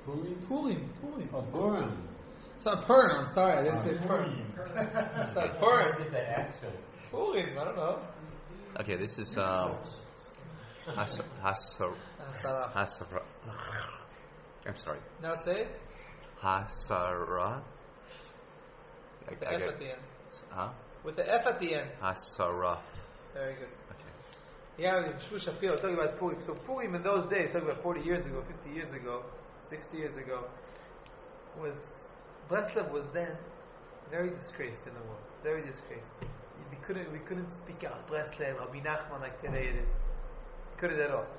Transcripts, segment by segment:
Purim. Oh, Purim. It's not Purim, I'm sorry, I didn't say Purim. It's not Purim. Get that accent. Purim, I don't know. Okay, this is Hasar. I'm sorry. Now say it. Hasara. With the F at the end. Huh? With the F at the end. Hasara. Very good. Okay. Yeah, Shmuel Shapiro talking about Purim. So Purim in those days, talking about 40 years ago, 50 years ago, 60 years ago, was Breslev was then very disgraced in the world. Very disgraced. We couldn't speak out Breslev, Rabbi Nachman like today it is. We couldn't at all.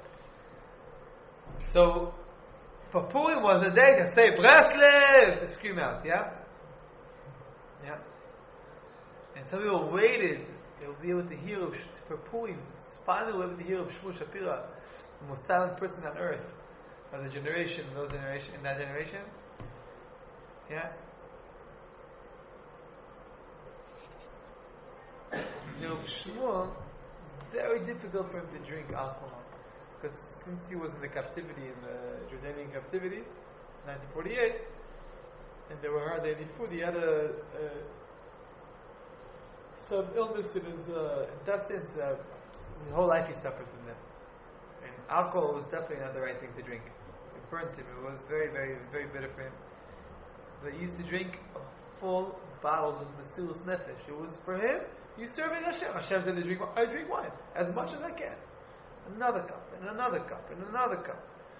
So for Purim was the day to say Breslev, to scream out, yeah? Yeah. And some people waited, they will be able to hear for Purim. Finally, we'll be able to hear of Shmuel Shapira, the most silent person on earth of the generation, in that generation. Yeah. You know, Shmuel, it's very difficult for him to drink alcohol because since he was in the captivity, in the Jordanian captivity, 1948, and there were hardly any food, he had some illness in his intestines. His whole life he suffered from that. And alcohol was definitely not the right thing to drink. It burnt him. It was very, very, very bitter for him. But he used to drink full bottles of Mesilas Nefesh. It was for him, you serving Hashem. Hashem said to drink wine. I drink wine as much as I can. Another cup, and another cup, and another cup.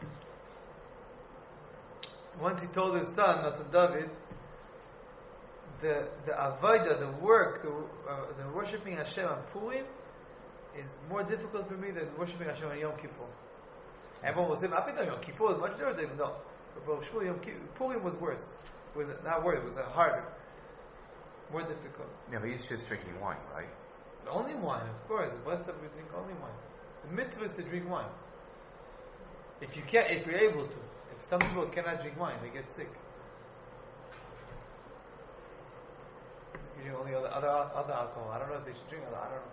Once he told his son, Nasan David, the avodah, the work, the worshipping Hashem on Purim is more difficult for me than worshipping Hashem on Yom Kippur. Everyone will say, I think Yom Kippur is much different. No. But Purim was worse. It was not worse, it was harder. More difficult. Yeah, but he's just drinking wine, right? Only wine, of course. Blessed we drink only wine. The mitzvah is to drink wine. If you're able to. If some people cannot drink wine, they get sick. You drink only other alcohol. I don't know if they should drink other. I don't know.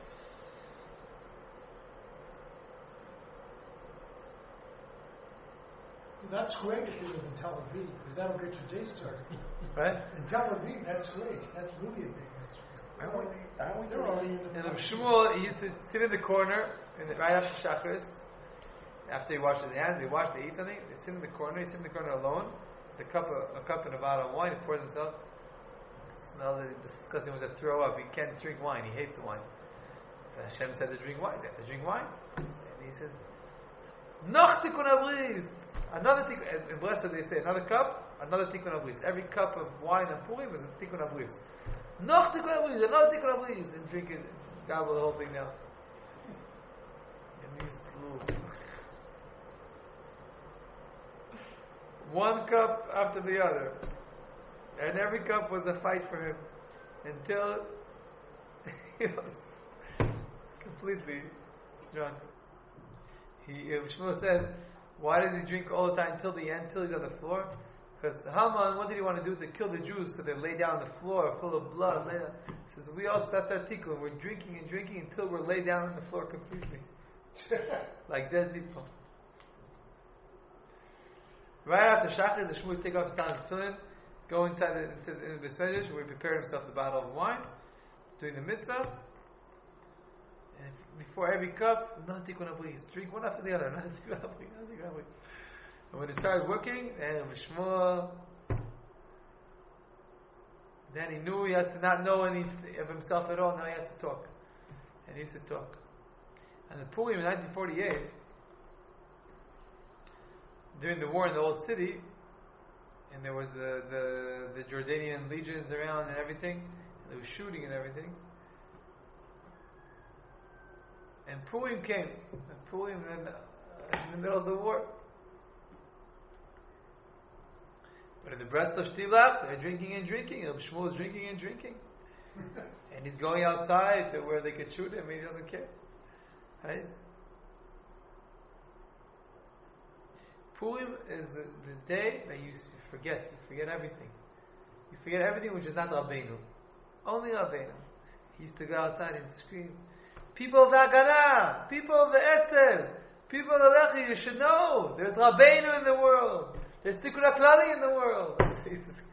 That's great if you live in Tel Aviv, because that'll get your day started. Right? In Tel Aviv, that's great. That's really a big mitzvah. They're already in the And Shmuel, he used to sit in the corner, right after Shacharis, after he washes his hands, they eat something, they sit in the corner, alone, a cup and a bottle of wine, he pours himself, smells it, disgusting, he wants to throw up, he can't drink wine, he hates the wine. But Hashem said to drink wine, they have to drink wine. And he says, Noch tikkun abris. Another tikkun, in Blessed they say, another cup, another tikkun abris. Every cup of wine and Purim is a tikkun abris. Noch tikkun abris, another tikkun abris. And drink it, gobble the whole thing down. And these little one cup after the other. And every cup was a fight for him. Until he was completely drunk. Shmuel said, why does he drink all the time till the end, till he's on the floor? Because Haman, what did he want to do? To kill the Jews, so they lay down on the floor full of blood. He says, we also, that's our tikkun. We're drinking and drinking until we're laid down on the floor completely. Like dead people. Right after Shachar, the Shmuel take off his tefillin, go inside the Beis Medrash, where he prepared himself the bottle of wine, doing the mitzvah. And before every cup, another tikkun abris. Drink one after the other. Another tikkun abris. And when he started working, and Shmuel, then he knew he has to not know any of himself at all. Now he has to talk. And he used to talk. And the Purim in 1948, during the war in the old city, and there was the Jordanian legions around and everything, and there was shooting and everything. And Purim came. And Purim in the middle of the war. But in the Breslov Shtilach, they're drinking and drinking. Shmuel is drinking and drinking. And he's going outside to where they could shoot him, and he doesn't care. Right? Purim is the day that you forget. You forget everything. You forget everything which is not Rabbeinu. Only Rabbeinu. He used to go outside and scream, people of the Haganah, people of the Etzel, people of the Lechi, you should know, there's Rabbeinu in the world. There's Tikkun HaKlali in the world. He used to scream.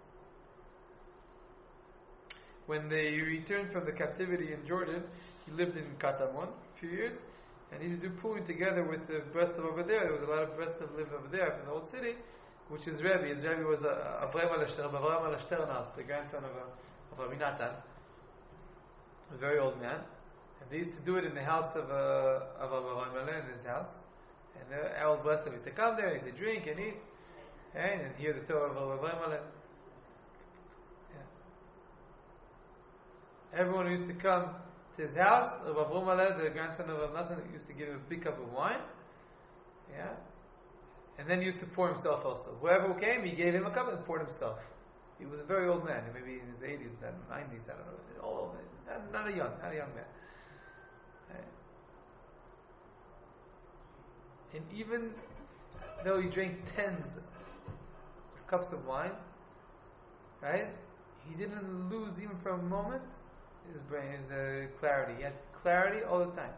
When they returned from the captivity in Jordan, he lived in Katamon a few years, and he used to do Purim together with the Breslov over there. There was a lot of Breslov lived over there from the old city, which is Rebbe. His Rebbe was Avraham Alashternas, the grandson of Rabbi Natan, a very old man. And they used to do it in the house of Avraham in his house. And the old Breslov used to come there, he used to drink and eat, and hear the Torah of Avraham. Everyone used to come to his house. Rav Avraham, the grandson of Rav Natan, used to give him a big cup of wine. Yeah. And then he used to pour himself also. Whoever came, he gave him a cup and poured himself. He was a very old man, maybe in his 80s, 90s, I don't know. Old, not a young man. Right. And even though he drank tens of cups of wine, right? He didn't lose even for a moment his brain, his clarity. He had clarity all the time.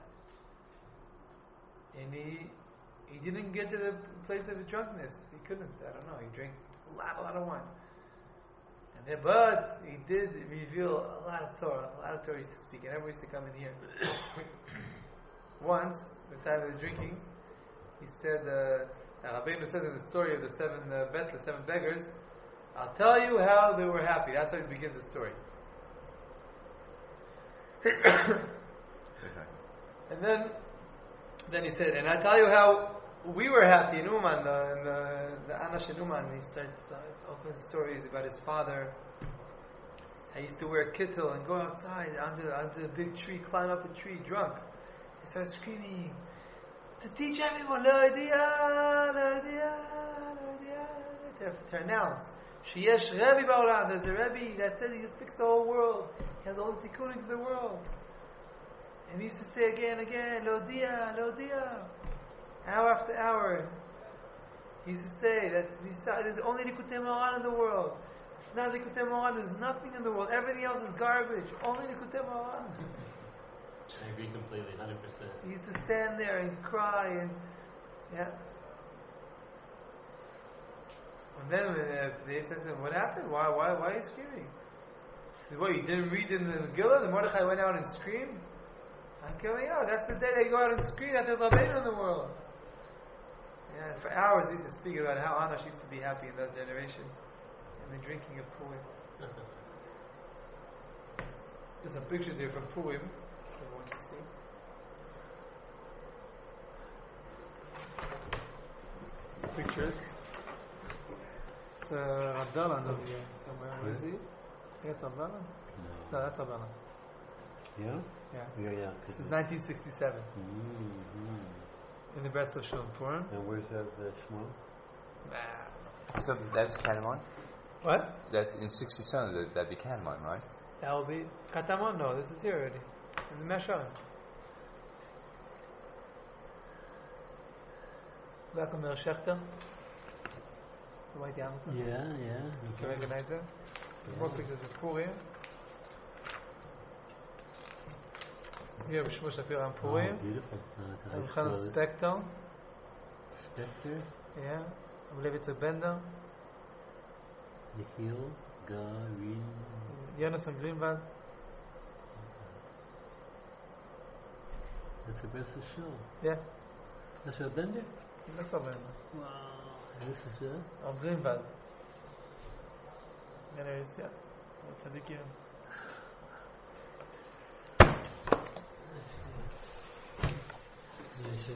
And he didn't get to the place of drunkenness. He couldn't. I don't know. He drank a lot of wine. But he did reveal a lot of Torah. A lot of Torah he used to speak, and everyone used to come in here. Once, the time of the drinking, he said, Rabbeinu says in the story of the seven beggars, I'll tell you how they were happy. That's how it begins the story. And then he said, and I tell you how we were happy in Uman, the Anash in Uman. He starts all kinds of stories about his father. I used to wear kittel and go outside under a big tree, climb up a tree drunk. He starts screaming to teach everyone, Lo idea, to announce. Sheyesh Rebbe Ba'olam, there's a Rebbe that said he can fix the whole world. He has all the tikkunim to the world. And he used to say again, Lo dia, hour after hour. He used to say that there's only Likutei Moharan in the world. If not Likutei Moharan, there's nothing in the world. Everything else is garbage. Only Likutei Moharan. I agree completely, 100%. He used to stand there and cry and And then they said to him, what happened? Why are you screaming? He said, what, you didn't read in the Megillah? The Mordechai went out and screamed? I'm coming out. That's the day they go out and scream that there's Rabbeinu in the world. Yeah, and for hours he used to speak about how Anash used to be happy in that generation. And the drinking of Purim. There's some pictures here from Purim. Everyone wants to see. Some pictures. It's Abdallah over here somewhere. Where is he? I think it's Abdallah? No, that's Abdallah. Yeah? Yeah. This is 1967. In the Breslov Shul in Purim. And where's that Shmuel? So that's Katamon? What? That's in 67, that'd be Katamon, right? That will be Katamon. No, this is here already. In the Meshon. Welcome to Shechter. The white yarmulke. Yeah. You can recognize that? More pictures of Purim. Here, Shmuel Shapiro on Purim. Beautiful. Chanan Spector. Spector. Yeah. Levitzer Bender. Yechiel. Garin. Jonathan Greenwald. That's the best of the show. Yeah. That's your Bender? That's not Bender. Wow. This is it? Greenwald. Yeah, there is, yeah. Tzadikim.